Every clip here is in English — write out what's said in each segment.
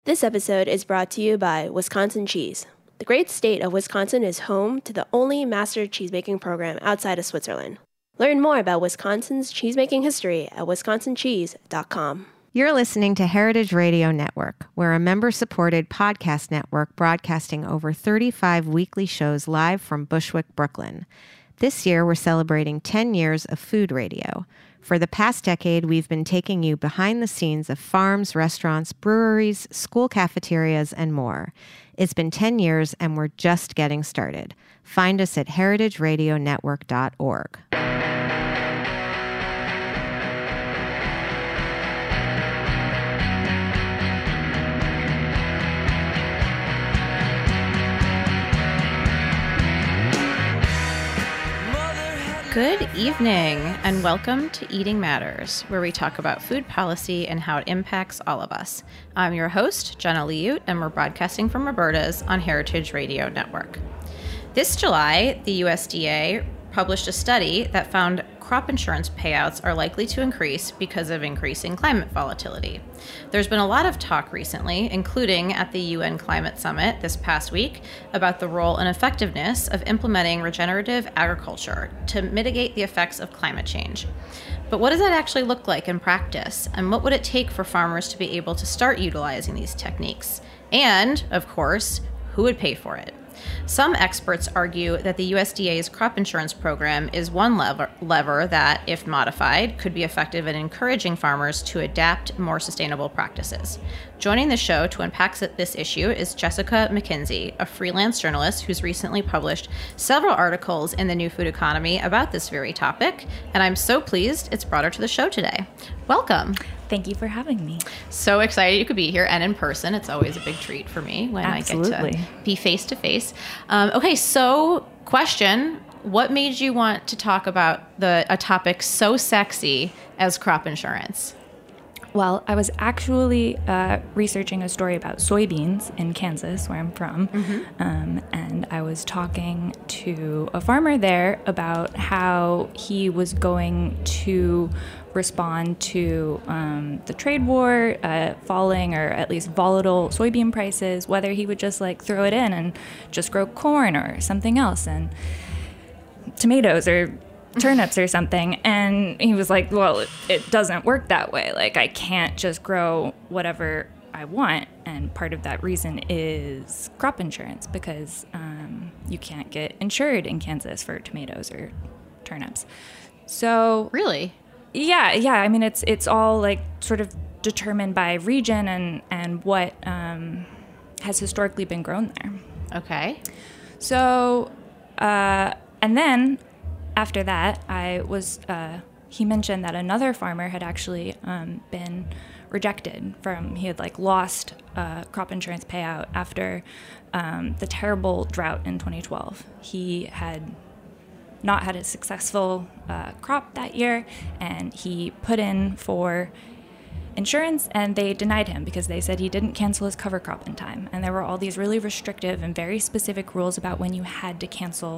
This episode is brought to you by Wisconsin Cheese. The great state of Wisconsin is home to the only master cheesemaking program outside of Switzerland. Learn more about Wisconsin's cheesemaking history at wisconsincheese.com. You're listening to Heritage Radio Network. We're a member-supported podcast network broadcasting over 35 weekly shows live from Bushwick, Brooklyn. This year, we're celebrating 10 years of food radio. For the past decade, we've been taking you behind the scenes of farms, restaurants, breweries, school cafeterias, and more. It's been 10 years, and we're just getting started. Find us at heritageradionetwork.org. Good evening, and welcome to Eating Matters, where we talk about food policy and how it impacts all of us. I'm your host, Jenna Liut, and we're broadcasting from Roberta's on Heritage Radio Network. This July, the USDA published a study that found crop insurance payouts are likely to increase because of increasing climate volatility. There's been a lot of talk recently, including at the UN Climate Summit this past week, about the role and effectiveness of implementing regenerative agriculture to mitigate the effects of climate change. But what does that actually look like in practice? And what would it take for farmers to be able to start utilizing these techniques? And, of course, who would pay for it? Some experts argue that the USDA's crop insurance program is one lever that, if modified, could be effective in encouraging farmers to adapt more sustainable practices. Joining the show to unpack this issue is Jessica McKenzie, a freelance journalist who's recently published several articles in the New Food Economy about this very topic, and I'm so pleased it's brought her to the show today. Welcome. Thank you for having me. So excited you could be here and in person. It's always a big treat for me when Absolutely. I get to be face to face. Okay, so question, what made you want to talk about a topic so sexy as crop insurance? Well, I was actually researching a story about soybeans in Kansas, where I'm from, and I was talking to a farmer there about how he was going to respond to the trade war, falling or at least volatile soybean prices, whether he would just like throw it in and just grow corn or something else, and tomatoes or turnips or something. And he was like, well, it doesn't work that way. Like, I can't just grow whatever I want. And part of that reason is crop insurance, because you can't get insured in Kansas for tomatoes or turnips. So Really? Yeah. I mean, it's all like sort of determined by region and what has historically been grown there. Okay. So, and then after that, he mentioned that another farmer had actually been rejected he had like lost crop insurance payout after the terrible drought in 2012. He had not had a successful crop that year, and he put in for insurance, and they denied him because they said he didn't cancel his cover crop in time. And there were all these really restrictive and very specific rules about when you had to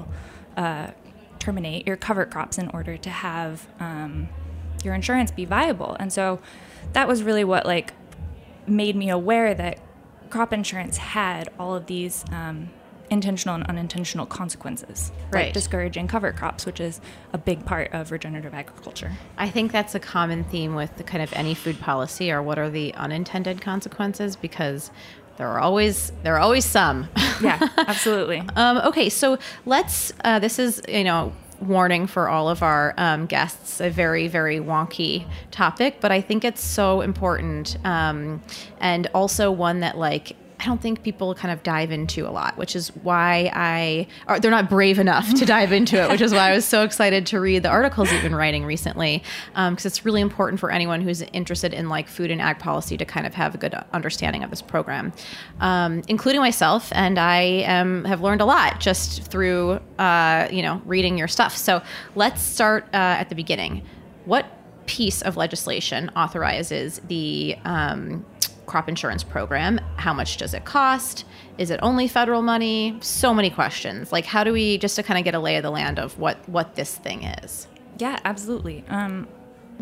terminate your cover crops in order to have your insurance be viable. And so that was really what like made me aware that crop insurance had all of these intentional and unintentional consequences, right, like discouraging cover crops, which is a big part of regenerative agriculture. I think that's a common theme with the kind of any food policy, or what are the unintended consequences, because there are always some. Yeah, absolutely. Okay, so let's, this is, warning for all of our guests, a very, very wonky topic, but I think it's so important, and also one that I don't think people kind of dive into a lot, which is why they're not brave enough to dive into it, which is why I was so excited to read the articles you've been writing recently, because it's really important for anyone who's interested in food and ag policy to kind of have a good understanding of this program, including myself. And I have learned a lot just through, reading your stuff. So let's start at the beginning. What piece of legislation authorizes the crop insurance program? How much does it cost? Is it only federal money? So many questions. How do we, just to kind of get a lay of the land of what this thing is? Yeah, absolutely.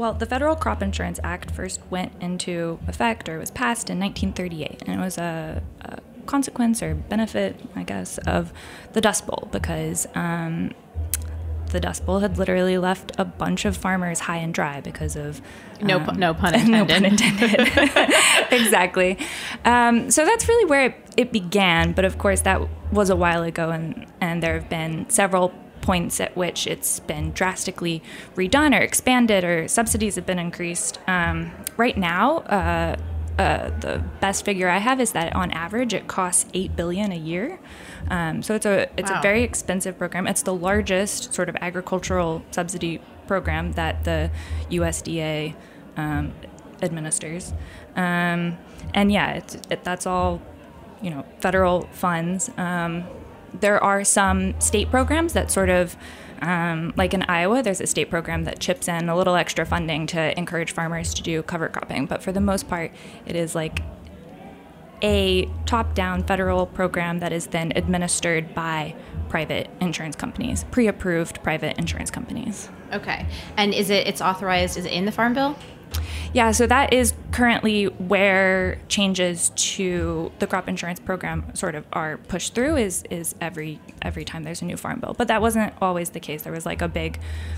Well, the Federal Crop Insurance Act first went into effect, or was passed, in 1938, and it was a consequence or benefit, I guess, of the Dust Bowl, because the Dust Bowl had literally left a bunch of farmers high and dry because of... No pun intended. No pun intended. Exactly. So that's really where it began, but of course that was a while ago, and there have been several points at which it's been drastically redone or expanded, or subsidies have been increased. Right now, the best figure I have is that on average it costs $8 billion a year. So it's a very expensive program. It's the largest sort of agricultural subsidy program that the USDA administers. And yeah, that's all, federal funds. There are some state programs that sort of, like in Iowa, there's a state program that chips in a little extra funding to encourage farmers to do cover cropping. But for the most part, it is like a top-down federal program that is then administered by private insurance companies, pre-approved private insurance companies. Okay. And it's authorized, is it in the Farm Bill? Yeah, so that is currently where changes to the crop insurance program sort of are pushed through is every time there's a new Farm Bill. But that wasn't always the case. There was like a big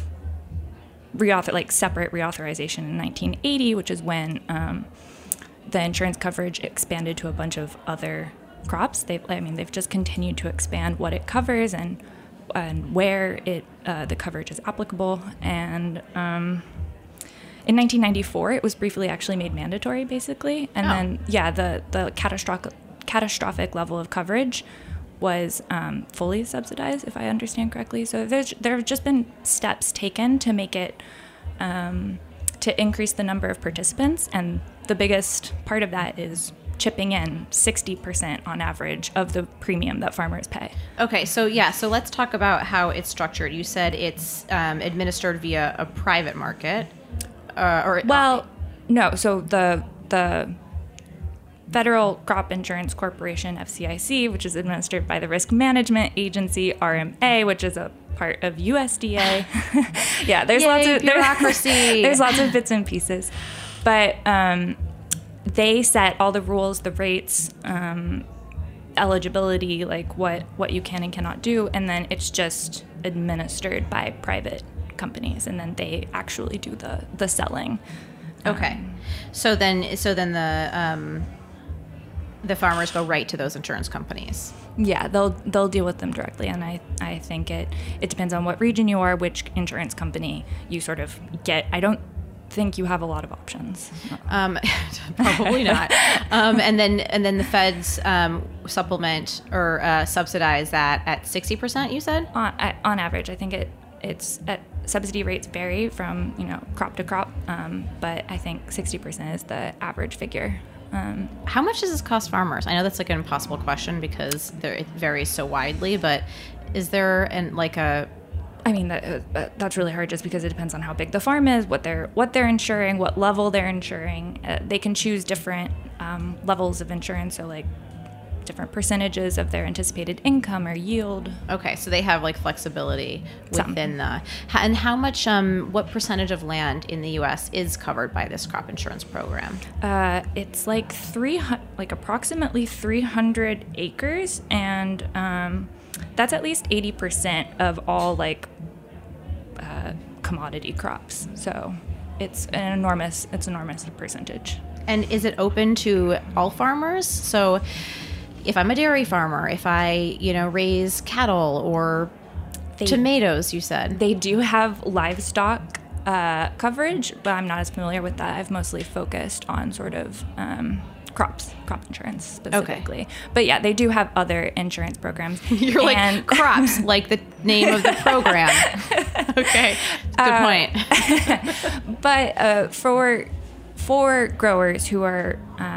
separate reauthorization in 1980, which is when the insurance coverage expanded to a bunch of other crops. They've just continued to expand what it covers and where the coverage is applicable. And in 1994, it was briefly actually made mandatory, basically. And then, the catastrophic level of coverage was fully subsidized, if I understand correctly. So there have just been steps taken to make it, to increase the number of participants. And the biggest part of that is chipping in 60% on average of the premium that farmers pay. Okay, so let's talk about how it's structured. You said it's administered via a private market. No. So the Federal Crop Insurance Corporation, FCIC, which is administered by the Risk Management Agency, RMA, which is a part of USDA. Yeah, there's lots of bureaucracy. There's lots of bits and pieces, but they set all the rules, the rates, eligibility, like what you can and cannot do, and then it's just administered by private companies, and then they actually do the selling. Okay, so then the farmers go right to those insurance companies. Yeah, they'll deal with them directly, and I think it depends on what region you are, which insurance company you sort of get. I don't think you have a lot of options. Probably not. And then the feds supplement or subsidize that at 60%. You said on average. I think it's at subsidy rates vary from crop to crop, but I think 60% is the average figure. How much does this cost farmers? I know that's like an impossible question because it varies so widely, but is there that's really hard just because it depends on how big the farm is, what they're insuring, what level they're insuring. They can choose different levels of insurance, so like different percentages of their anticipated income or yield. Okay, so they have like flexibility within and how much, what percentage of land in the U.S. is covered by this crop insurance program? It's like approximately 300 acres, and that's at least 80% of all commodity crops. So it's an enormous percentage. And is it open to all farmers? So if I'm a dairy farmer, if I, raise cattle or tomatoes, you said. They do have livestock coverage, but I'm not as familiar with that. I've mostly focused on sort of crop insurance specifically. Okay. But yeah, they do have other insurance programs. You're like crops, like the name of the program. Okay, good point. But for growers who are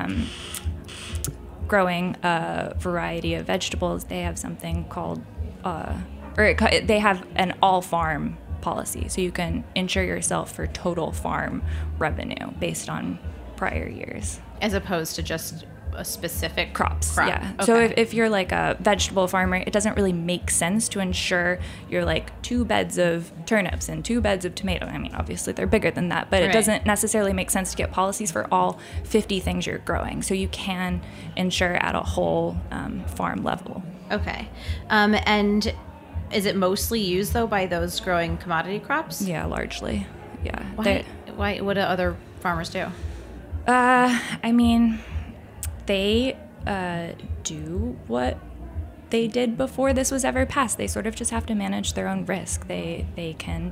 growing a variety of vegetables, they have something called, they have an all-farm policy. So you can insure yourself for total farm revenue based on prior years. As opposed to just a specific crops. crop. Yeah. Okay. So if you're like a vegetable farmer, it doesn't really make sense to insure your like 2 beds of turnips and 2 beds of tomato. I mean, obviously they're bigger than that, but it doesn't necessarily make sense to get policies for all 50 things you're growing. So you can insure at a whole farm level. Okay. And is it mostly used though by those growing commodity crops? Yeah, largely. Yeah. Why? What do other farmers do? I mean, they do what they did before this was ever passed. They sort of just have to manage their own risk. They can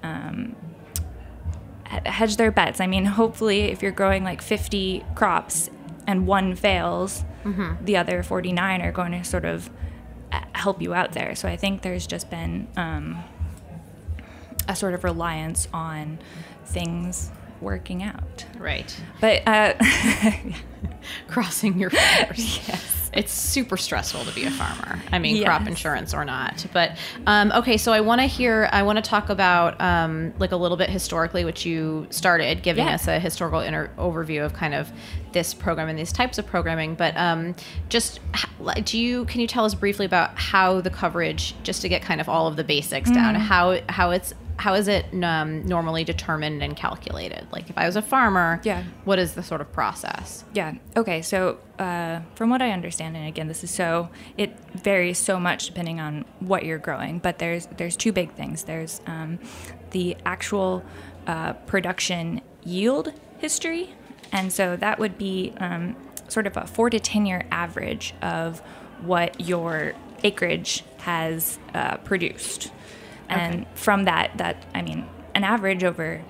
hedge their bets. I mean, hopefully, if you're growing like 50 crops and one fails, the other 49 are going to sort of help you out there. So I think there's just been a sort of reliance on things working out. Right. But crossing your fingers. Yes. It's super stressful to be a farmer. I mean, crop insurance or not. But okay, so I want to talk about like a little bit historically, which you started giving us a historical overview of kind of this program and these types of programming. But can you tell us briefly about how the coverage, just to get kind of all of the basics down, how is it normally determined and calculated? Like if I was a farmer, what is the sort of process? Yeah. Okay. So from what I understand, and again, it varies so much depending on what you're growing, but there's 2 big things. There's the actual production yield history. And so that would be sort of a 4 to 10 year average of what your acreage has produced. And from that, I mean, an average over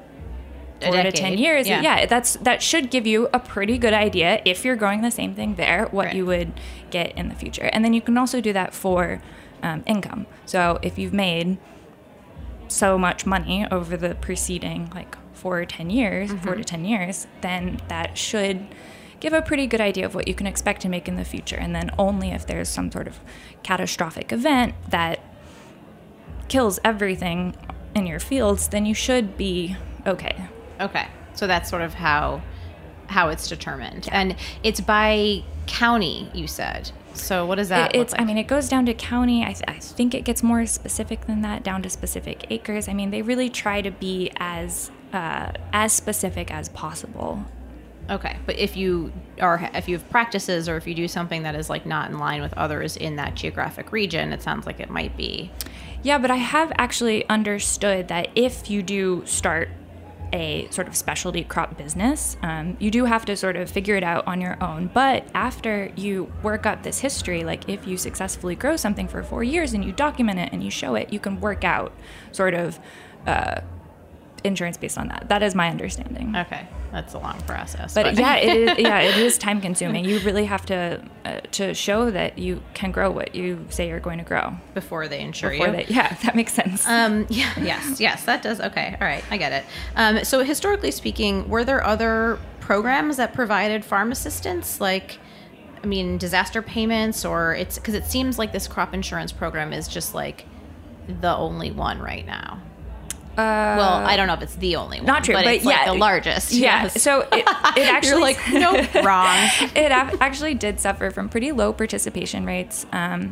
4 to 10 years, that should give you a pretty good idea, if you're growing the same thing there, what you would get in the future. And then you can also do that for income. So if you've made so much money over the preceding like 4 to 10 years, then that should give a pretty good idea of what you can expect to make in the future. And then only if there's some sort of catastrophic event that kills everything in your fields, then you should be okay. Okay. So that's sort of how it's determined. Yeah. And it's by county, you said. So what does that look like? I mean, it goes down to county. I think it gets more specific than that, down to specific acres. I mean, they really try to be as specific as possible. Okay, but if you have practices, or if you do something that is like not in line with others in that geographic region, it sounds like it might be. Yeah, but I have actually understood that if you do start a sort of specialty crop business, you do have to sort of figure it out on your own. But after you work up this history, like if you successfully grow something for 4 years and you document it and you show it, you can work out sort of insurance based on that. That is my understanding. Okay, that's a long process. But yeah, it is. Yeah, it is time consuming. You really have to show that you can grow what you say you're going to grow before they insure you. Yeah, that makes sense. Yes, that does. Okay, all right, I get it. So historically speaking, were there other programs that provided farm assistance, like, I mean, disaster payments, or because it seems like this crop insurance program is just like the only one right now. Well, I don't know if it's the only one. Not true, but it's like the largest. Yeah. Yes. So it actually You're like, nope, wrong. It actually did suffer from pretty low participation rates in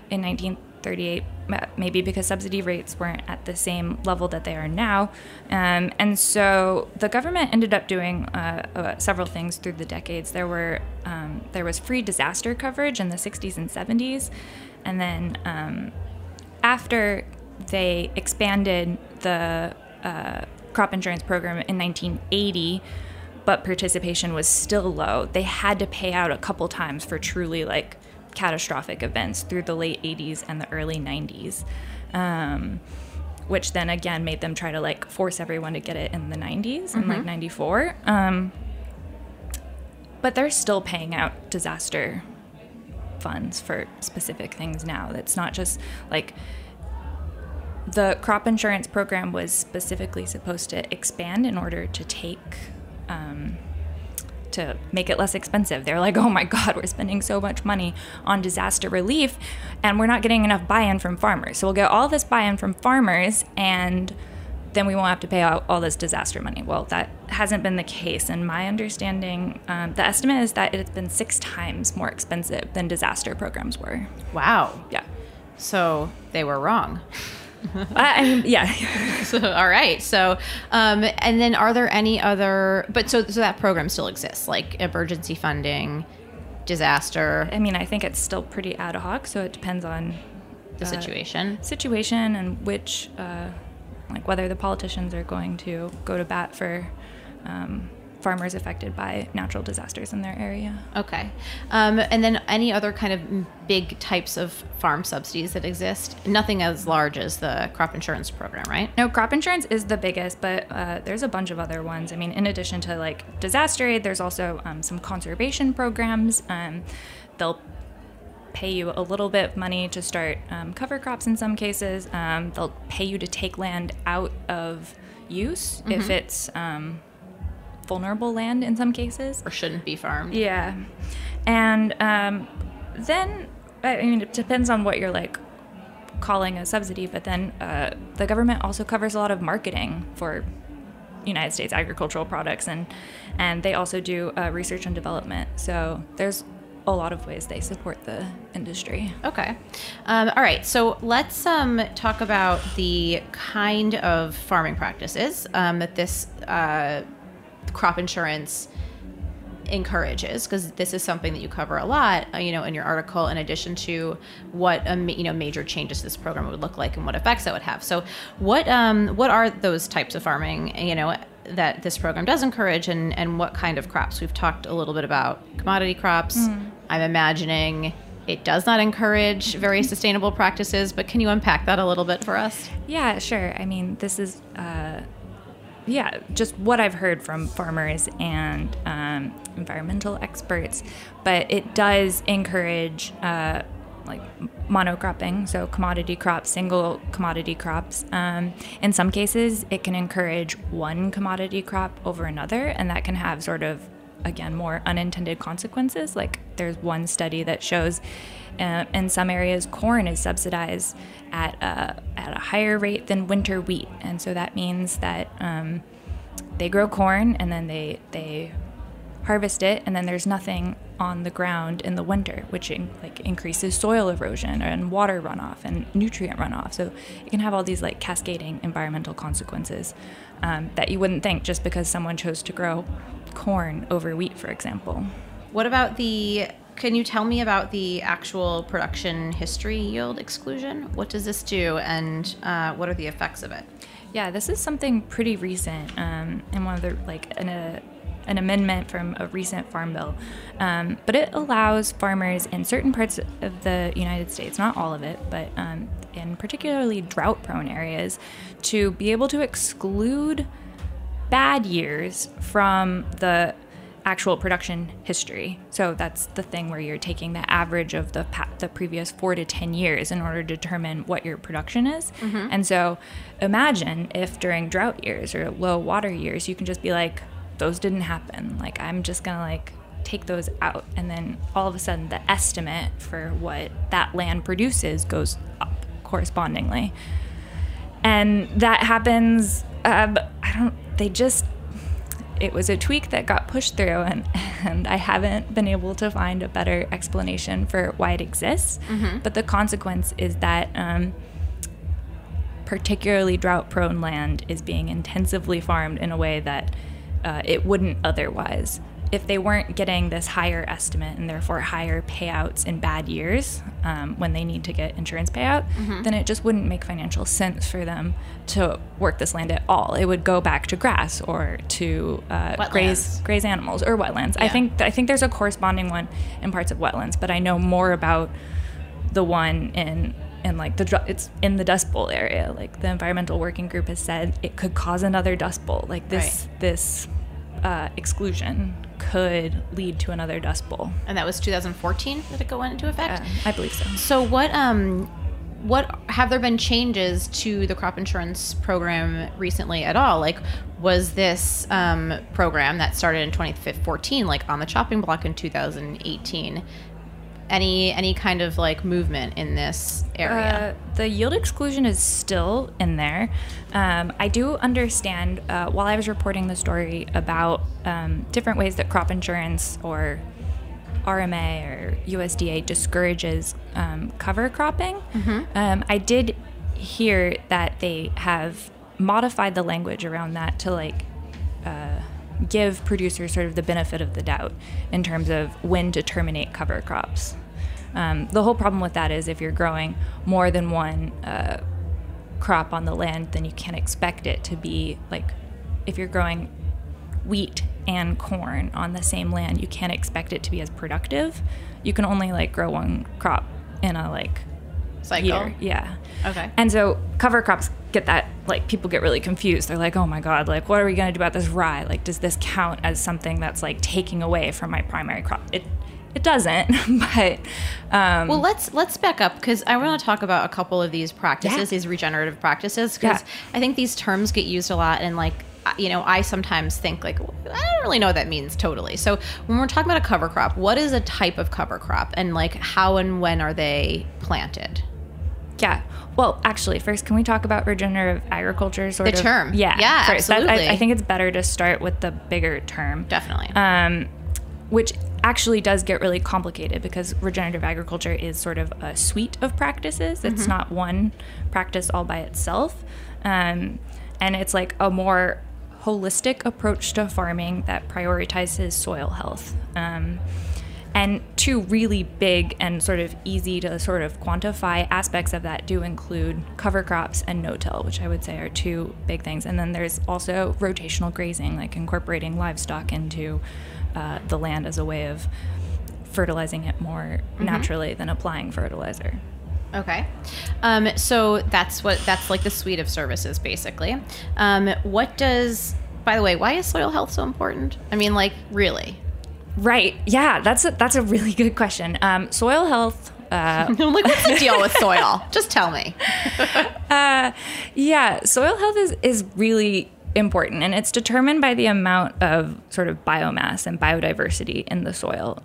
1938, maybe because subsidy rates weren't at the same level that they are now. And so the government ended up doing several things through the decades. There was free disaster coverage in the 60s and 70s. And then after they expanded the crop insurance program in 1980, but participation was still low, they had to pay out a couple times for truly like catastrophic events through the late 80s and the early 90s, which then again made them try to like force everyone to get it in the 90s and like 94. But they're still paying out disaster funds for specific things now. That's not just like, the crop insurance program was specifically supposed to expand in order to to make it less expensive. They're like, oh my God, we're spending so much money on disaster relief and we're not getting enough buy-in from farmers. So we'll get all this buy-in from farmers, and then we won't have to pay out all this disaster money. Well, that hasn't been the case. And my understanding, the estimate is that it's been 6 times more expensive than disaster programs were. Wow. Yeah. So they were wrong. I mean, yeah. So, all right. So, and then are there any other, but so that program still exists, like emergency funding, disaster? I mean, I think it's still pretty ad hoc, so it depends on The situation and which, like whether the politicians are going to go to bat for farmers affected by natural disasters in their area. Okay. And then any other kind of big types of farm subsidies that exist? Nothing as large as the crop insurance program, right? No, crop insurance is the biggest, but there's a bunch of other ones. I mean, in addition to like disaster aid, there's also some conservation programs. They'll pay you a little bit of money to start cover crops in some cases. They'll pay you to take land out of use if it's vulnerable land in some cases. Or shouldn't be farmed. Yeah. And then, I mean, it depends on what you're like calling a subsidy, but then the government also covers a lot of marketing for United States agricultural products, and they also do research and development. So there's a lot of ways they support the industry. Okay. All right. So let's talk about the kind of farming practices that this crop insurance encourages, because this is something that you cover a lot, in your article, in addition to what major changes this program would look like and what effects that would have. So what are those types of farming, that this program does encourage, and what kind of crops? We've talked a little bit about commodity crops. I'm imagining it does not encourage very sustainable practices, but can you unpack that a little bit for us? Yeah, sure. I mean, this is just what I've heard from farmers and environmental experts, but it does encourage like monocropping, so commodity crops, single commodity crops. In some cases, it can encourage one commodity crop over another, and that can have sort of, again, more unintended consequences. Like there's one study that shows in some areas corn is subsidized at a higher rate than winter wheat, and so that means that they grow corn and then they harvest it, and then there's nothing on the ground in the winter, which increases soil erosion and water runoff and nutrient runoff. So it can have all these like cascading environmental consequences that you wouldn't think just because someone chose to grow corn over wheat, for example. What about can you tell me about the actual production history yield exclusion? What does this do, and what are the effects of it? Yeah, this is something pretty recent, and one of the an amendment from a recent farm bill, but it allows farmers in certain parts of the United States, not all of it, but in particularly drought-prone areas, to be able to exclude bad years from the actual production history. So that's the thing where you're taking the average of the previous 4 to 10 years in order to determine what your production is. And so imagine if during drought years or low water years, you can just be like, those didn't happen. Like, I'm just gonna like take those out. And then all of a sudden the estimate for what that land produces goes up correspondingly. And that happens, it was a tweak that got pushed through, and I haven't been able to find a better explanation for why it exists. But the consequence is that particularly drought-prone land is being intensively farmed in a way that it wouldn't otherwise. If they weren't getting this higher estimate and therefore higher payouts in bad years when they need to get insurance payout, then it just wouldn't make financial sense for them to work this land at all. It would go back to grass or to graze animals or wetlands. Yeah. I think there's a corresponding one in parts of wetlands, but I know more about the one in like it's in the Dust Bowl area. Like the Environmental Working Group has said it could cause another Dust Bowl. Like this exclusion could lead to another Dust Bowl. And that was 2014 that it went into effect? I believe so. So what have there been changes to the crop insurance program recently at all? Like, was this program that started in 2014 like on the chopping block in 2018? any kind of like movement in this area? The yield exclusion is still in there. I do understand, while I was reporting the story about different ways that crop insurance or RMA or USDA discourages cover cropping, I did hear that they have modified the language around that to like give producers sort of the benefit of the doubt in terms of when to terminate cover crops. The whole problem with that is if you're growing more than one crop on the land, then you can't expect it to be like, if you're growing wheat and corn on the same land, you can't expect it to be as productive. You can only like grow one crop in a like cycle. Year. Yeah. Okay. And so cover crops get that, like, people get really confused. They're like, oh my God, like, what are we going to do about this rye? Like, does this count as something that's like taking away from my primary crop? It doesn't, but well, let's back up, because I want to talk about a couple of these practices, these regenerative practices, because I think these terms get used a lot, and like, you know, I sometimes think like, well, I don't really know what that means totally. So when we're talking about a cover crop, what is a type of cover crop, and like how and when are they planted? Yeah. Well, actually, first, can we talk about regenerative agriculture? The term. Yeah. First. Absolutely. I think it's better to start with the bigger term. Definitely. Which actually does get really complicated because regenerative agriculture is sort of a suite of practices. It's not one practice all by itself. And it's like a more holistic approach to farming that prioritizes soil health. And two really big and sort of easy to sort of quantify aspects of that do include cover crops and no-till, which I would say are two big things. And then there's also rotational grazing, like incorporating livestock into the land as a way of fertilizing it more naturally than applying fertilizer. Okay. So that's like the suite of services, basically. By the way, why is soil health so important? I mean, like, really? Right. Yeah, that's a really good question. Soil health. I'm like, what's the deal with soil? Just tell me. Yeah, soil health is really important, and it's determined by the amount of sort of biomass and biodiversity in the soil.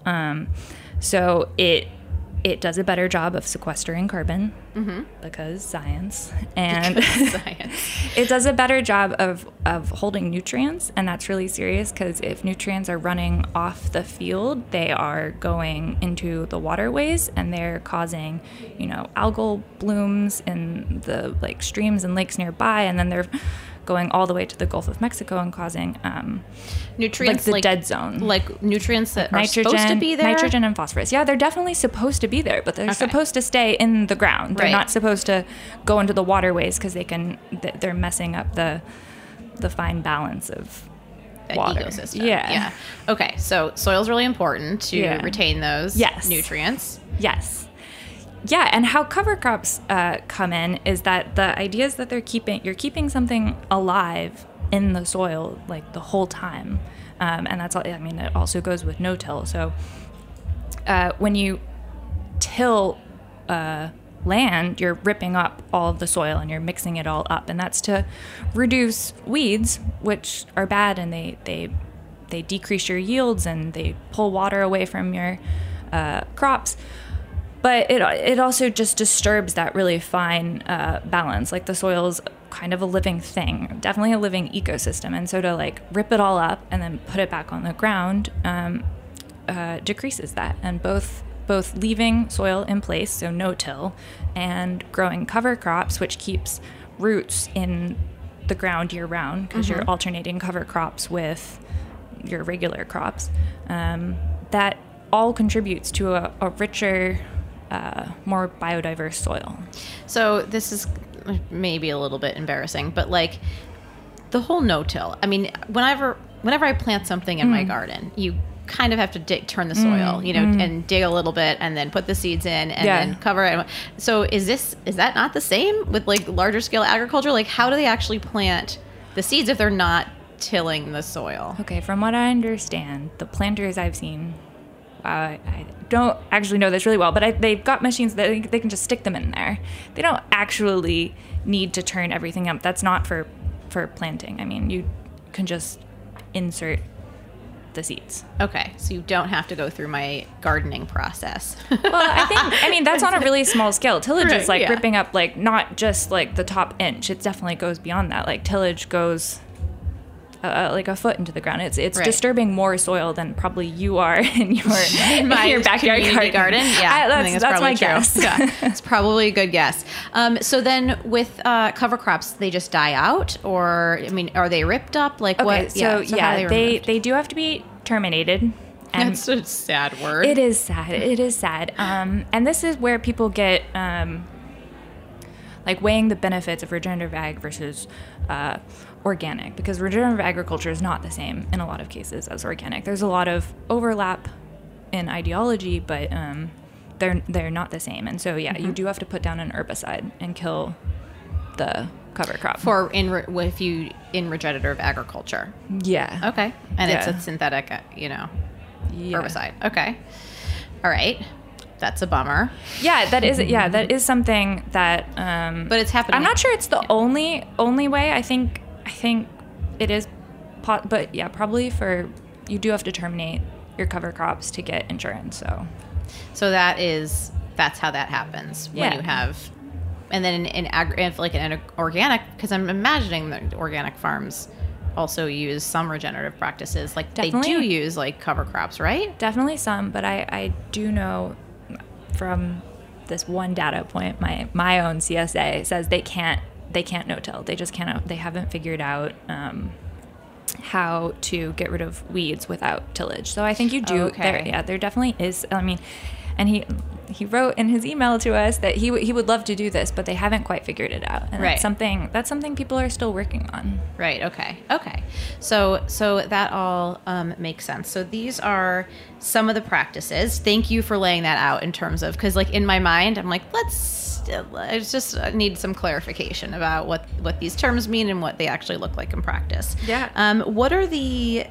So it does a better job of sequestering carbon because science, and it does a better job of holding nutrients, and that's really serious because if nutrients are running off the field, they are going into the waterways and they're causing, algal blooms in the like streams and lakes nearby, and then they're going all the way to the Gulf of Mexico and causing nutrients like the dead zone. Like nutrients that nitrogen, are supposed to be there? Nitrogen and phosphorus. Yeah, they're definitely supposed to be there, but they're supposed to stay in the ground. They're not supposed to go into the waterways because they're messing up the fine balance of that water. Ecosystem. Yeah. Okay, so soil's really important to retain those nutrients. Yes. Yeah, and how cover crops come in is that the idea is that you're keeping something alive in the soil like the whole time, and that's all. I mean, it also goes with no-till. So when you till land, you're ripping up all of the soil and you're mixing it all up, and that's to reduce weeds, which are bad, and they decrease your yields and they pull water away from your crops. But it also just disturbs that really fine balance. Like the soil is kind of a living thing, definitely a living ecosystem. And so to like rip it all up and then put it back on the ground decreases that. And both leaving soil in place, so no-till, and growing cover crops, which keeps roots in the ground year-round because you're alternating cover crops with your regular crops, that all contributes to a richer, more biodiverse soil. So this is maybe a little bit embarrassing, but like the whole no-till. I mean, whenever I plant something in my garden, you kind of have to turn the soil, and dig a little bit, and then put the seeds in, and then cover it. So is that not the same with like larger scale agriculture? Like, how do they actually plant the seeds if they're not tilling the soil? Okay, from what I understand, the planters I've seen. I don't actually know this really well, but they've got machines that they can just stick them in there. They don't actually need to turn everything up. That's not for planting. I mean, you can just insert the seeds. Okay, so you don't have to go through my gardening process. Well, I mean, that's on a really small scale. Tillage Right, is like yeah. ripping up like not just like the top inch. It definitely goes beyond that. Like tillage goes like a foot into the ground. It's Right. disturbing more soil than probably you are in your My your backyard community garden. Yeah, I think that's my probably true. guess. Yeah, it's probably a good guess. So then with cover crops, they just die out, or I mean, are they ripped up? Like Okay, what? so how yeah, are they removed? they do have to be terminated. And That's a sad word. it is sad. It is sad. And this is where people get like weighing the benefits of regenerative ag versus organic, because regenerative agriculture is not the same in a lot of cases as organic. There's a lot of overlap in ideology, but they're not the same. And so yeah, you do have to put down an herbicide and kill the cover crop. in regenerative agriculture. Yeah. Okay, and it's Yeah. a synthetic, Yeah. herbicide. Okay, all right, that's a bummer. Yeah, that is something that But it's happening. I'm not sure it's the only way. I think it is, but yeah, probably you do have to terminate your cover crops to get insurance. So that's how that happens when Yeah. you have, and then in organic, because I'm imagining that organic farms also use some regenerative practices. Like they Definitely. do use like cover crops, right? Definitely some, but I do know from this one data point, my own CSA says they can't no-till. They just can't. They haven't figured out how to get rid of weeds without tillage. So I think you do. Okay. There definitely is. I mean, and he wrote in his email to us that he would love to do this, but they haven't quite figured it out. And Right. that's something people are still working on. Right. Okay. So that all makes sense. So these are some of the practices. Thank you for laying that out in terms of, because like in my mind, I'm like, I just need some clarification about what these terms mean and what they actually look like in practice. Yeah. What are the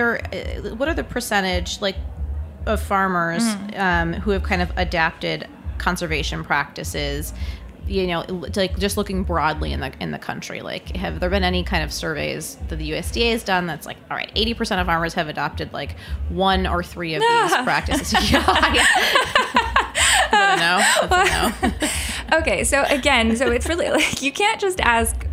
percentage like of farmers who have kind of adapted conservation practices? You know, like just looking broadly in the country, like have there been any kind of surveys that the USDA has done that's like, all right, 80% of farmers have adopted like one or three of these practices? Is that a no? That's a no. Okay, so again, it's really like you can't just ask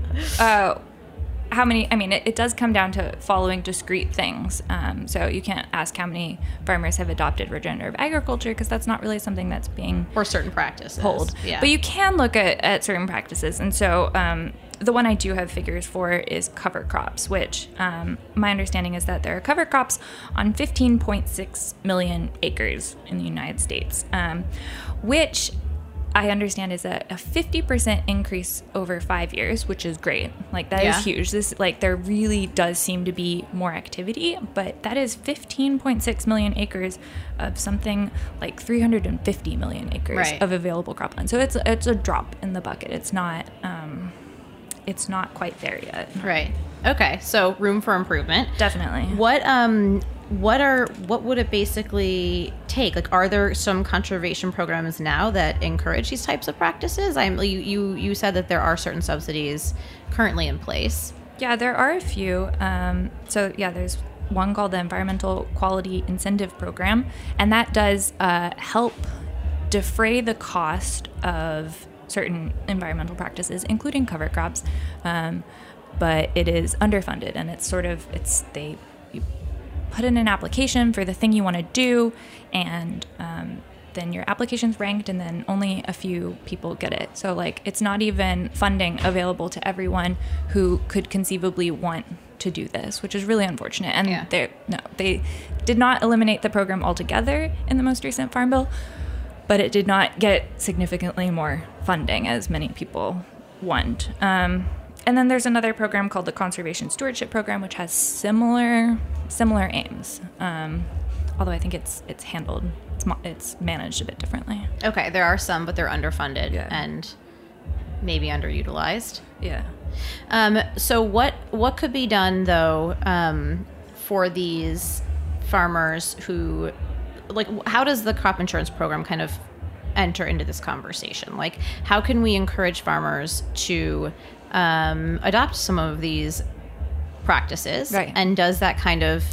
how many. I mean, it does come down to following discrete things. So you can't ask how many farmers have adopted regenerative agriculture, because that's not really something that's being Or certain practices. polled. Yeah. But you can look at certain practices. And so the one I do have figures for is cover crops, which my understanding is that there are cover crops on 15.6 million acres in the United States, which I understand is a 50% increase over 5 years, which is great. Like that is huge. There really does seem to be more activity, but that is 15.6 million acres of something like 350 million acres of available cropland. So it's a drop in the bucket. It's not quite there yet. Right. Okay. So room for improvement. Definitely. What would it basically take? Like, are there some conservation programs now that encourage these types of practices? You said that there are certain subsidies currently in place. Yeah, there are a few. There's one called the Environmental Quality Incentive Program, and that does help defray the cost of certain environmental practices, including cover crops. But it is underfunded, and you put in an application for the thing you want to do, and then your application's ranked, and then only a few people get it. So like it's not even funding available to everyone who could conceivably want to do this, which is really unfortunate. And they did not eliminate the program altogether in the most recent Farm Bill, but it did not get significantly more funding as many people want. And then there's another program called the Conservation Stewardship Program, which has similar aims. Although I think it's handled, it's managed a bit differently. Okay, there are some, but they're underfunded and maybe underutilized. Yeah. So what could be done though for these farmers who, like, how does the crop insurance program kind of enter into this conversation? Like, how can we encourage farmers to adopt some of these practices? Right. And does that kind of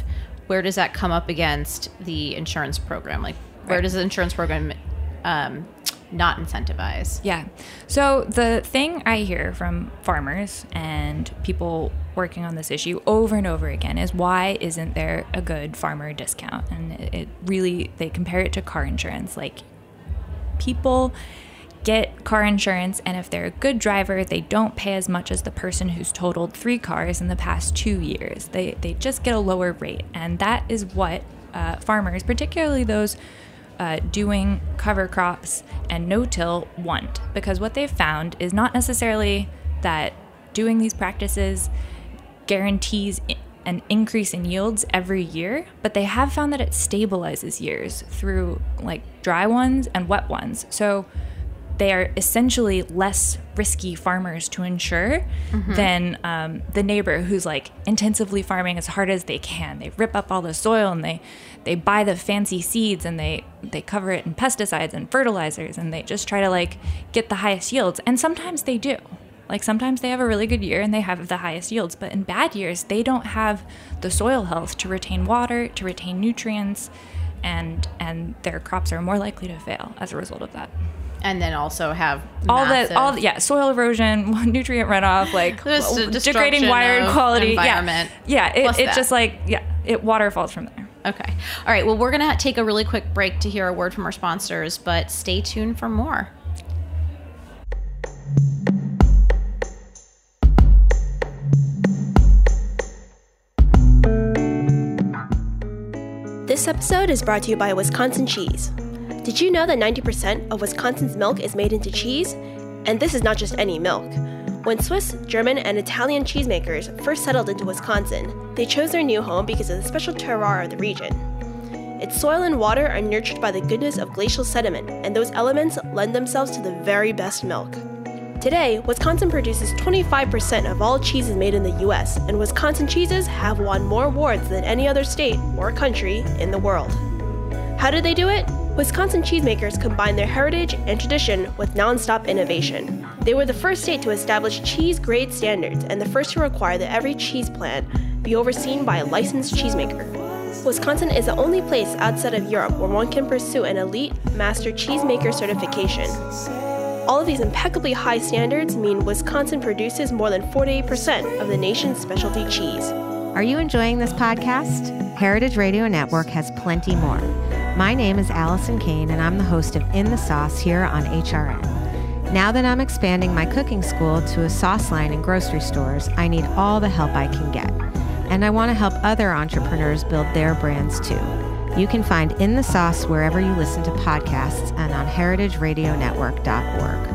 where does that come up against the insurance program? Like, where does the insurance program not incentivize? Yeah. So the thing I hear from farmers and people working on this issue over and over again is, why isn't there a good farmer discount? And it really, they compare it to car insurance. Like, people get car insurance, and if they're a good driver, they don't pay as much as the person who's totaled 3 cars in the past 2 years. They just get a lower rate. And that is what farmers, particularly those doing cover crops and no-till, want. Because what they've found is not necessarily that doing these practices guarantees an increase in yields every year, but they have found that it stabilizes years through like dry ones and wet ones. So they are essentially less risky farmers to insure than the neighbor who's like intensively farming as hard as they can. They rip up all the soil, and they buy the fancy seeds, and they cover it in pesticides and fertilizers, and they just try to like get the highest yields. And sometimes they do. Like, sometimes they have a really good year and they have the highest yields, but in bad years, they don't have the soil health to retain water, to retain nutrients, and their crops are more likely to fail as a result of that. And then also have soil erosion, nutrient runoff, like degrading water quality, environment. It just like it waterfalls from there. Okay, all right. Well, we're gonna take a really quick break to hear a word from our sponsors, but stay tuned for more. This episode is brought to you by Wisconsin Cheese. Did you know that 90% of Wisconsin's milk is made into cheese? And this is not just any milk. When Swiss, German, and Italian cheesemakers first settled into Wisconsin, they chose their new home because of the special terroir of the region. Its soil and water are nurtured by the goodness of glacial sediment, and those elements lend themselves to the very best milk. Today, Wisconsin produces 25% of all cheeses made in the U.S., and Wisconsin cheeses have won more awards than any other state or country in the world. How did they do it? Wisconsin cheesemakers combined their heritage and tradition with nonstop innovation. They were the first state to establish cheese grade standards and the first to require that every cheese plant be overseen by a licensed cheesemaker. Wisconsin is the only place outside of Europe where one can pursue an elite master cheesemaker certification. All of these impeccably high standards mean Wisconsin produces more than 48% of the nation's specialty cheese. Are you enjoying this podcast? Heritage Radio Network has plenty more. My name is Allison Kane, and I'm the host of In the Sauce here on HRN. Now that I'm expanding my cooking school to a sauce line in grocery stores, I need all the help I can get. And I want to help other entrepreneurs build their brands too. You can find In the Sauce wherever you listen to podcasts and on heritageradionetwork.org.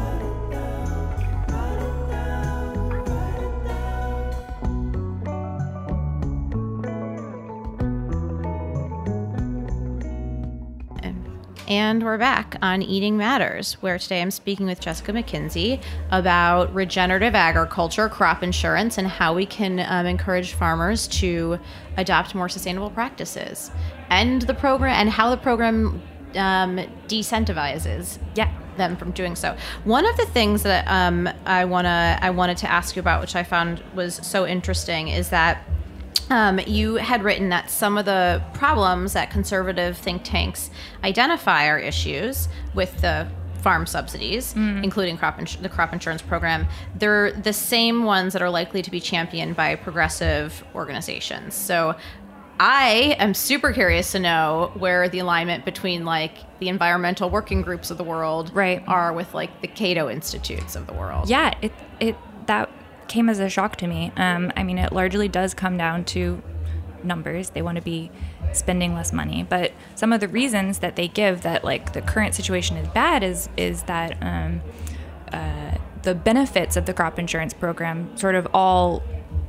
And we're back on Eating Matters, where today I'm speaking with Jessica McKinsey about regenerative agriculture, crop insurance, and how we can encourage farmers to adopt more sustainable practices, and the program, and how the program decentivizes them from doing so. One of the things that I wanted to ask you about, which I found was so interesting, is that you had written that some of the problems that conservative think tanks identify are issues with the farm subsidies, including the crop insurance program. They're the same ones that are likely to be championed by progressive organizations. So I am super curious to know where the alignment between like the environmental working groups of the world are with like the Cato Institutes of the world. Yeah, that came as a shock to me. I mean, it largely does come down to numbers. They want to be spending less money, but some of the reasons that they give that like the current situation is bad is that the benefits of the crop insurance program sort of all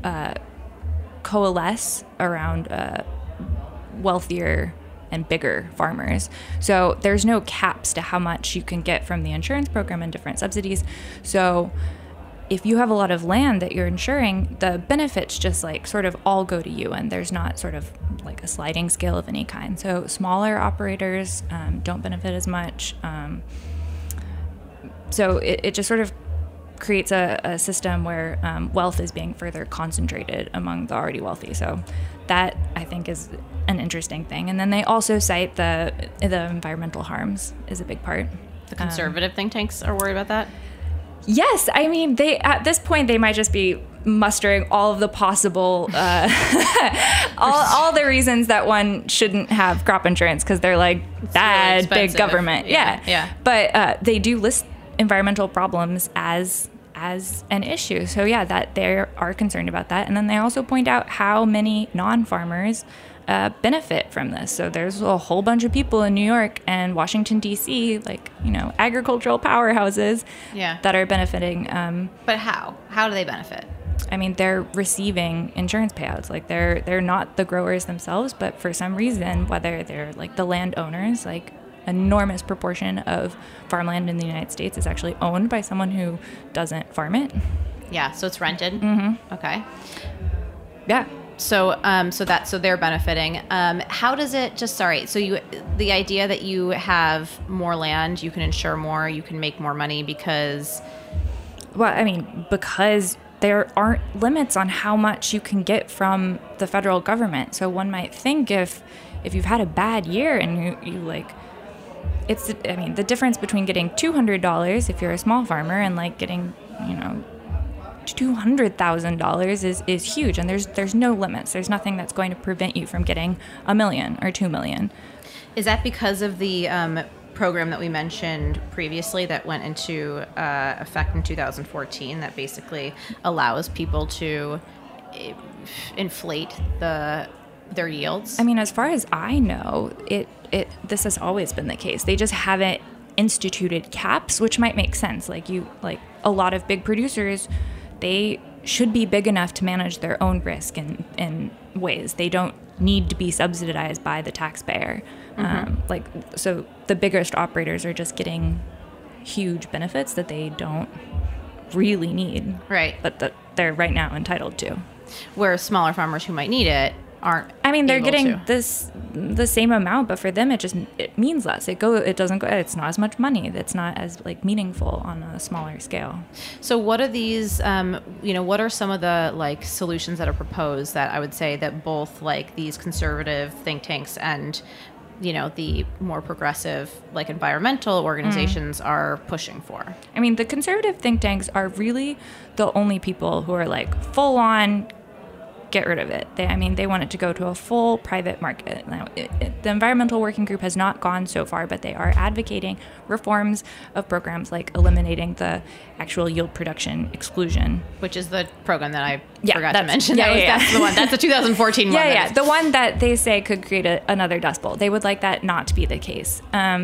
coalesce around wealthier and bigger farmers. So there's no caps to how much you can get from the insurance program and different subsidies. So if you have a lot of land that you're insuring, the benefits just like sort of all go to you, and there's not sort of like a sliding scale of any kind. So smaller operators don't benefit as much. So it just sort of creates a system where wealth is being further concentrated among the already wealthy. So that, I think, is an interesting thing. And then they also cite the environmental harms is a big part. The conservative think tanks are worried about that? Yes. I mean, at this point, they might just be mustering all of the possible, all the reasons that one shouldn't have crop insurance, because they're like, bad, really big government. Yeah. But they do list environmental problems as an issue. So yeah, that they are concerned about that. And then they also point out how many non-farmers benefit from this. So there's a whole bunch of people in New York and Washington, D.C., like, agricultural powerhouses that are benefiting. But how? How do they benefit? I mean, they're receiving insurance payouts. Like, they're not the growers themselves, but for some reason, whether they're like the landowners, like enormous proportion of farmland in the United States is actually owned by someone who doesn't farm it. Yeah, so it's rented. Mm-hmm. Okay. Yeah. So they're benefiting. How does it the idea that you have more land, you can insure more, you can make more money because there aren't limits on how much you can get from the federal government. So one might think if you've had a bad year and you like, the difference between getting $200 if you're a small farmer and like getting, $200,000 is huge, and there's no limits. There's nothing that's going to prevent you from getting $1 million or $2 million. Is that because of the program that we mentioned previously that went into effect in 2014 that basically allows people to inflate their yields? I mean, as far as I know, this has always been the case. They just haven't instituted caps, which might make sense. Like a lot of big producers, they should be big enough to manage their own risk in ways. They don't need to be subsidized by the taxpayer. Mm-hmm. So the biggest operators are just getting huge benefits that they don't really need. Right. But that they're right now entitled to. Where smaller farmers who might need it aren't. I mean, they're getting the same amount, but for them it means less. It's not as much money. It's not as meaningful on a smaller scale. So what are these what are some of the solutions that are proposed that I would say that both these conservative think tanks and the more progressive environmental organizations are pushing for? I mean, the conservative think tanks are really the only people who are full on get rid of it. They want it to go to a full private market. Now, the Environmental Working Group has not gone so far, but they are advocating reforms of programs like eliminating the actual yield production exclusion. Which is the program that I forgot to mention. That's the one. That's the 2014 one. Yeah. The one that they say could create another Dust Bowl. They would like that not to be the case.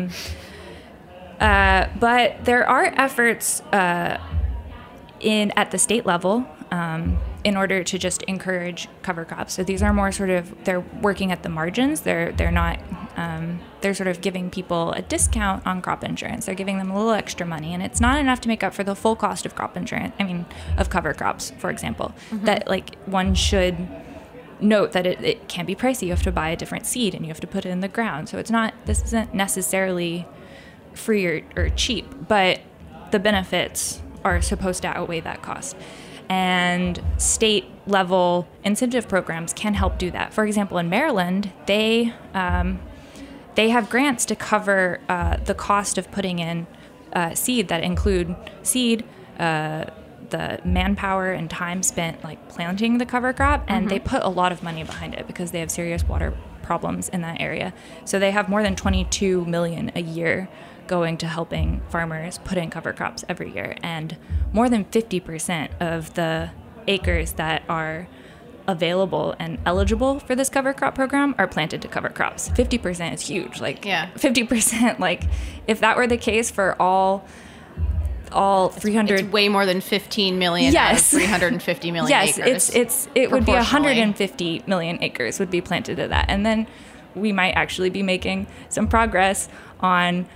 But there are efforts at the state level in order to just encourage cover crops. So these are more they're working at the margins. They're not, they're sort of giving people a discount on crop insurance. They're giving them a little extra money, and it's not enough to make up for the full cost of crop insurance. Of cover crops, for example. Mm-hmm. That one should note that it can be pricey. You have to buy a different seed and you have to put it in the ground. So this isn't necessarily free or cheap, but the benefits are supposed to outweigh that cost. And state level incentive programs can help do that. For example, in Maryland, they have grants to cover the cost of putting in seed that include the manpower and time spent planting the cover crop, and mm-hmm. they put a lot of money behind it because they have serious water problems in that area. So they have more than $22 million a year going to helping farmers put in cover crops every year, and more than 50% of the acres that are available and eligible for this cover crop program are planted to cover crops. 50% is huge. 50%, if that were the case for all 300, it's way more than 15 million out of 350 million acres. It would be 150 million acres would be planted to that, and then we might actually be making some progress on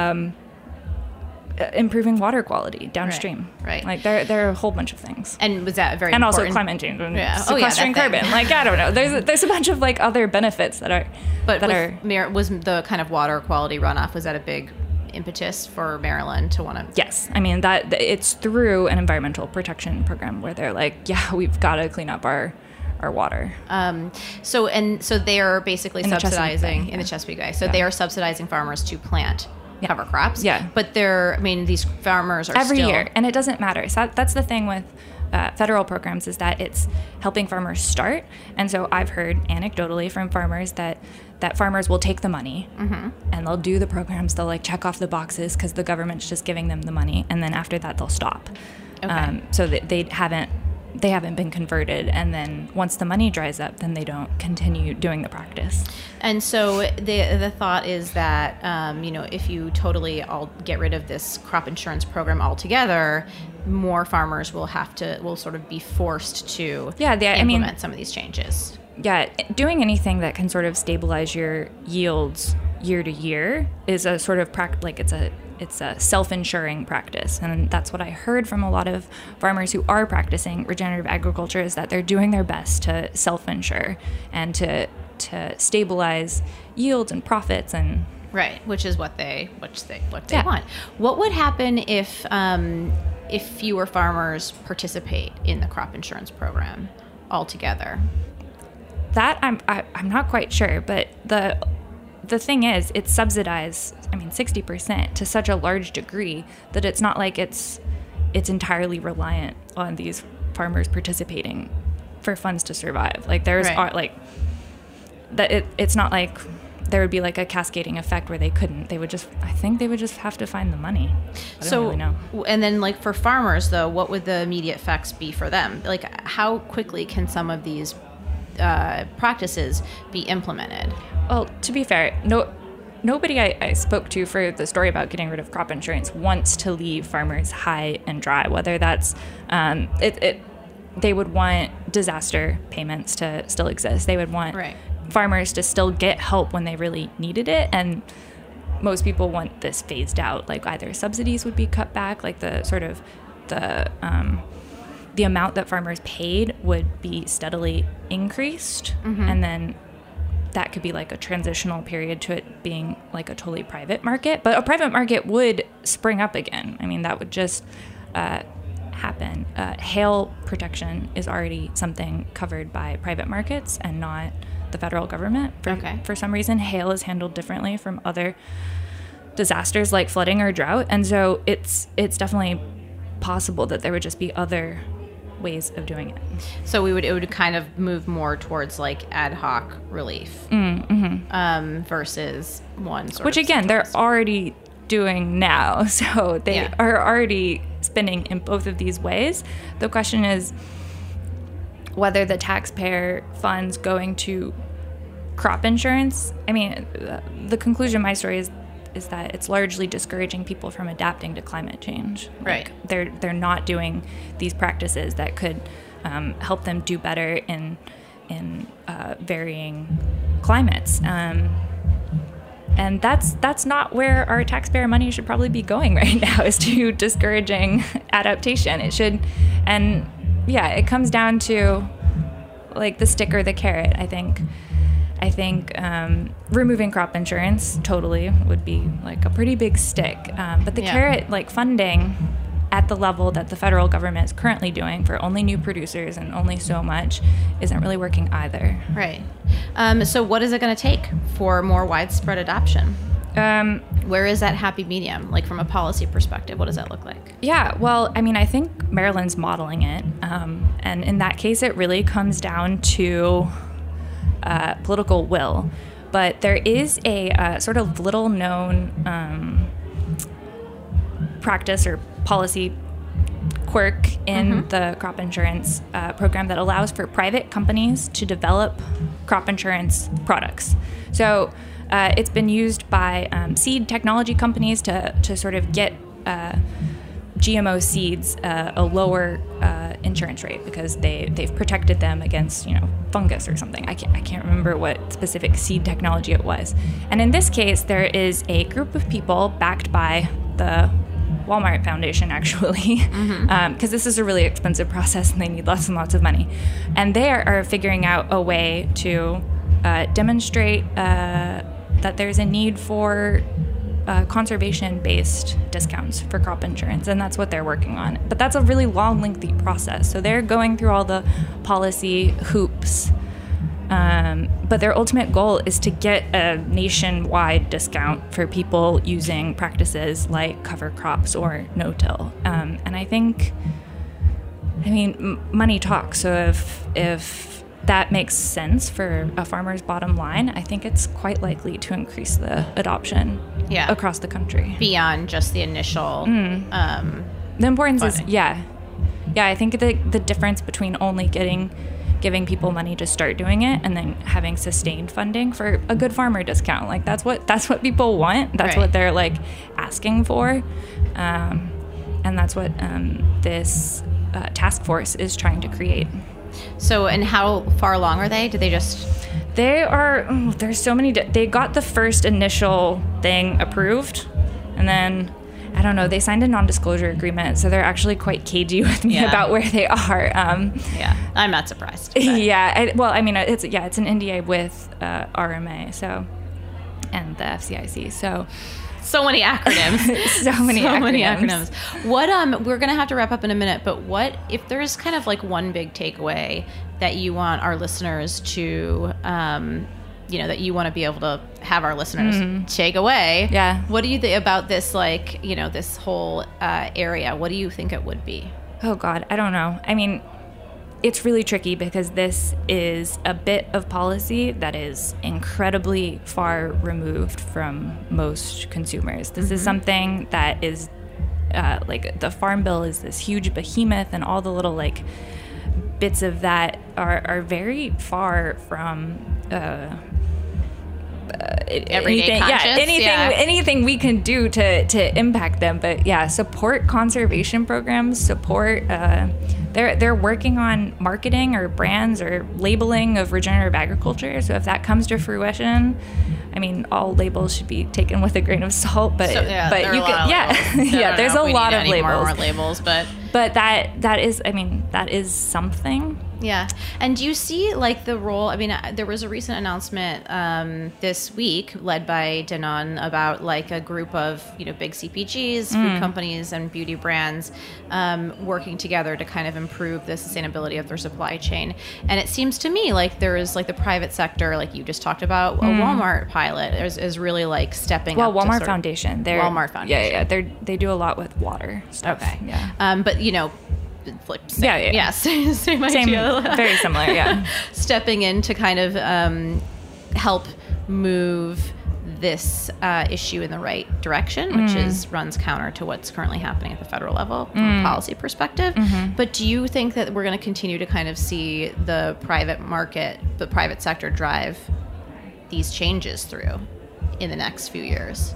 improving water quality downstream. Right. There are a whole bunch of things. And was that very and important? Also climate change and sequestering carbon. I don't know. There's a bunch of other benefits that are. Was the kind of water quality runoff, was that a big impetus for Maryland to want to? Yes. I mean, that it's through an environmental protection program where they're like, yeah, we've got to clean up our water. So they are basically subsidizing in the Chesapeake Bay. So they are subsidizing farmers to plant cover crops. Yeah. But these farmers are every year, and it doesn't matter. So that's the thing with federal programs, is that it's helping farmers start. And so I've heard anecdotally from farmers that farmers will take the money and they'll do the programs. They'll like check off the boxes because the government's just giving them the money, and then after that they'll stop. Okay. So that they haven't been converted, and then once the money dries up, then they don't continue doing the practice. And so the thought is that if you totally all get rid of this crop insurance program altogether, more farmers will sort of be forced to implement some of these changes. Yeah, doing anything that can sort of stabilize your yields year to year is a sort of it's a self-insuring practice. And that's what I heard from a lot of farmers who are practicing regenerative agriculture, is that they're doing their best to self-insure and to stabilize yields and profits, and right, which is what they want. What would happen if fewer farmers participate in the crop insurance program altogether? That I'm not quite sure, but the thing is, it's subsidized, 60% to such a large degree that it's not like it's entirely reliant on these farmers participating for funds to survive. Like there's it's not like there would be like a cascading effect where they couldn't. I think they would just have to find the money. I don't really know. And then like for farmers though, what would the immediate effects be for them? Like how quickly can some of these practices be implemented? Well, to be fair, nobody I spoke to for the story about getting rid of crop insurance wants to leave farmers high and dry, whether that's they would want disaster payments to still exist. They would want farmers to still get help when they really needed it. And most people want this phased out, like either subsidies would be cut back, like the amount that farmers paid would be steadily increased. And then that could be like a transitional period to it being like a totally private market. But a private market would spring up again. That would just happen. Hail protection is already something covered by private markets and not the federal government. For some reason, hail is handled differently from other disasters like flooding or drought. And so it's definitely possible that there would just be other ways of doing it. So it would kind of move more towards like ad hoc relief versus one sort which of again they're already doing now, so they are already spending in both of these ways. The question is whether the taxpayer funds going to crop insurance. The conclusion of my story is that it's largely discouraging people from adapting to climate change. Right. They're not doing these practices that could help them do better in varying climates. And that's not where our taxpayer money should probably be going right now, is to discouraging adaptation. It should, and it comes down to like the stick or the carrot. I think removing crop insurance totally would be like a pretty big stick. But the carrot, like funding at the level that the federal government is currently doing for only new producers and only so much, isn't really working either. Right. So what is it going to take for more widespread adoption? Where is that happy medium? Like from a policy perspective, what does that look like? Yeah, well, I think Maryland's modeling it. And in that case, it really comes down to political will. But there is a sort of little known practice or policy quirk in the crop insurance program that allows for private companies to develop crop insurance products. So it's been used by seed technology companies to sort of get GMO seeds a lower insurance rate because they've protected them against fungus or something. I can't remember what specific seed technology it was. And in this case, there is a group of people backed by the Walmart Foundation, actually, because this is a really expensive process and they need lots and lots of money. And they are figuring out a way to demonstrate that there's a need for conservation-based discounts for crop insurance, and that's what they're working on. But that's a really long, lengthy process. So they're going through all the policy hoops. But their ultimate goal is to get a nationwide discount for people using practices like cover crops or no-till. And I think, money talks. So if that makes sense for a farmer's bottom line, I think it's quite likely to increase the adoption across the country. Beyond just the initial the importance funding. is, I think the difference between only giving people money to start doing it and then having sustained funding for a good farmer discount, like that's what people want. That's what they're like asking for, and that's what this task force is trying to create. So, and how far along are they? Did they just... They are, there's so many, they got the first initial thing approved, and then, I don't know, they signed a non-disclosure agreement, so they're actually quite cagey with me about where they are. I'm not surprised. But. It's an NDA with RMA, so, and the FCIC, So many acronyms. so many acronyms. What we're gonna have to wrap up in a minute, but what if there's kind of like one big takeaway that you want our listeners to that you want to be able to have our listeners take away? Yeah. What do you think about this, this whole area? What do you think it would be? Oh God, I don't know. It's really tricky because this is a bit of policy that is incredibly far removed from most consumers. This is something that is the Farm Bill is this huge behemoth, and all the little bits of that are very far from everyday conscience. Anything we can do to impact them. But support conservation programs, support they're working on marketing or brands or labeling of regenerative agriculture. So if that comes to fruition, all labels should be taken with a grain of salt, but there's a lot of labels, but that is something. Yeah. And do you see the role, there was a recent announcement this week led by Danone about a group of, big CPGs, food companies and beauty brands working together to kind of improve the sustainability of their supply chain. And it seems to me like there is the private sector, like you just talked about, a Walmart pilot is really stepping up. Well, Walmart Foundation. Walmart Foundation. Yeah. They do a lot with water stuff. Okay. Yeah. But same, same idea. Very similar, yeah. Stepping in to kind of help move this issue in the right direction, which runs counter to what's currently happening at the federal level from a policy perspective. But do you think that we're going to continue to kind of see the private market, the private sector drive these changes through in the next few years?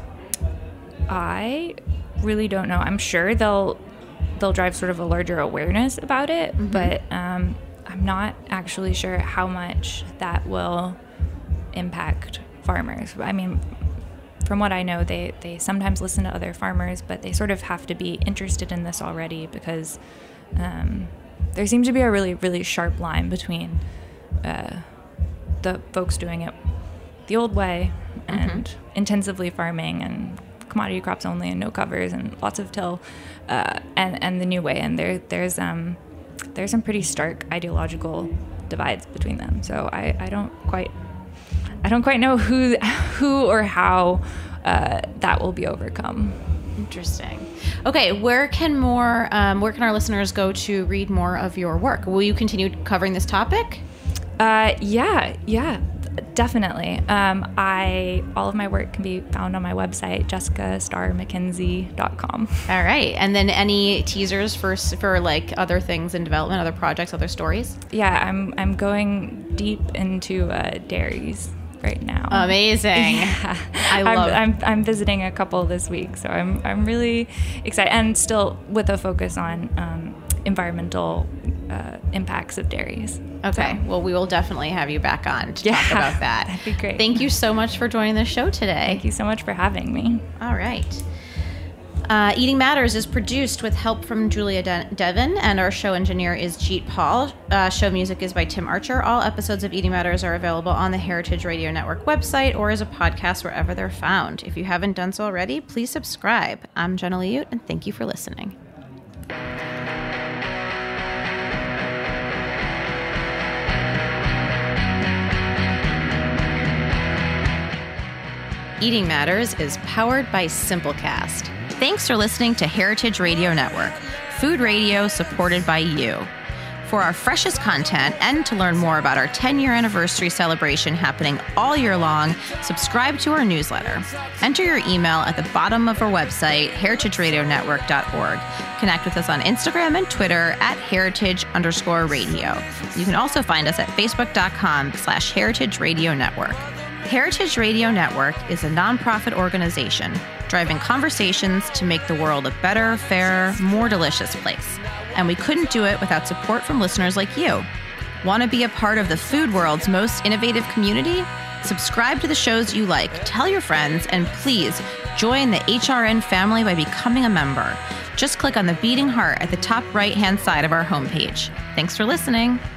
I really don't know. I'm sure they'll drive sort of a larger awareness about it, but I'm not actually sure how much that will impact farmers. From what I know, they sometimes listen to other farmers, but they sort of have to be interested in this already because there seems to be a really, really sharp line between the folks doing it the old way and intensively farming and commodity crops only and no covers and lots of till, and the new way. And there's some pretty stark ideological divides between them. So I don't quite know who or how that will be overcome. Interesting. Okay, where can our listeners go to read more of your work? Will you continue covering this topic? Yeah, definitely. All of my work can be found on my website, jessicastarmckenzie.com. All right. And then any teasers for other things in development, other projects, other stories? Yeah, I'm going deep into dairies right now. Amazing. Yeah. I'm visiting a couple this week, so I'm really excited, and still with a focus on environmental impacts of dairies. Okay. Well, we will definitely have you back on to talk about that. That'd be great. Thank you so much for joining the show today. Thank you so much for having me. All right. Eating Matters is produced with help from Julia Devon, and our show engineer is Jeet Paul. Show music is by Tim Archer. All episodes of Eating Matters are available on the Heritage Radio Network website or as a podcast wherever they're found. If you haven't done so already, please subscribe. I'm Jenna Liut, and thank you for listening. Eating Matters is powered by Simplecast. Thanks for listening to Heritage Radio Network, food radio supported by you. For our freshest content and to learn more about our 10-year anniversary celebration happening all year long, subscribe to our newsletter. Enter your email at the bottom of our website, heritageradionetwork.org. Connect with us on Instagram and Twitter at heritage_radio. You can also find us at facebook.com/Heritage Radio Network. Heritage Radio Network is a nonprofit organization driving conversations to make the world a better, fairer, more delicious place. And we couldn't do it without support from listeners like you. Want to be a part of the food world's most innovative community? Subscribe to the shows you like, tell your friends, and please join the HRN family by becoming a member. Just click on the beating heart at the top right-hand side of our homepage. Thanks for listening.